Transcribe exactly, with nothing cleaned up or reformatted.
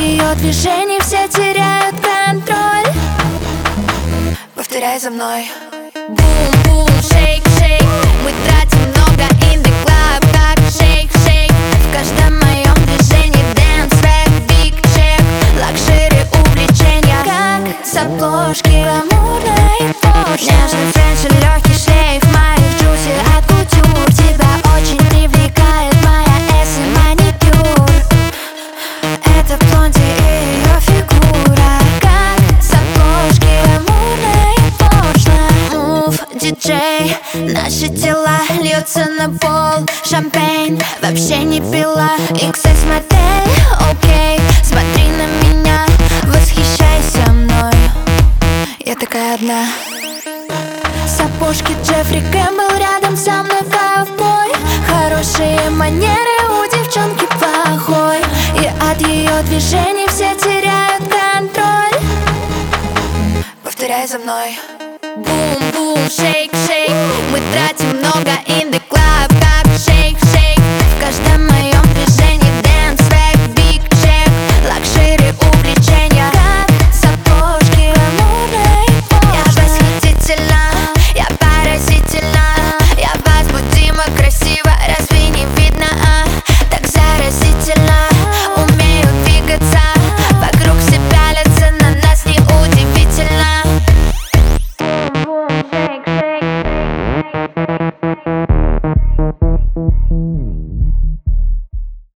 ее движений все теряют контроль. Повторяй за мной. Бум-бум, шейк-шейк. Мы тратим много in the club, как шейк-шейк. В каждом моем движении dance, рэп, big check. Лакшери, увлечения, как с обложки гламурной почты. Нежный френч и легкий шлейф моих джуси от кутюр. Тебя очень привлекает моя эс и маникюр. Это блонди и ее фигура, как с обложки гламурной почты. Мув, диджей, наши тела льются на пол. Шампейн, вообще не пила. икс эс модель, окей. Смотри на меня, восхищайся мной. Я такая одна. Сапожки Джеффри Кэмпбелл рядом со мной ковбой. Хорошие манеры у девчонки плохой. И от ее движений все теряют контроль. Повторяй за мной. Бум-бум, шейк-шейк. Мы тратим много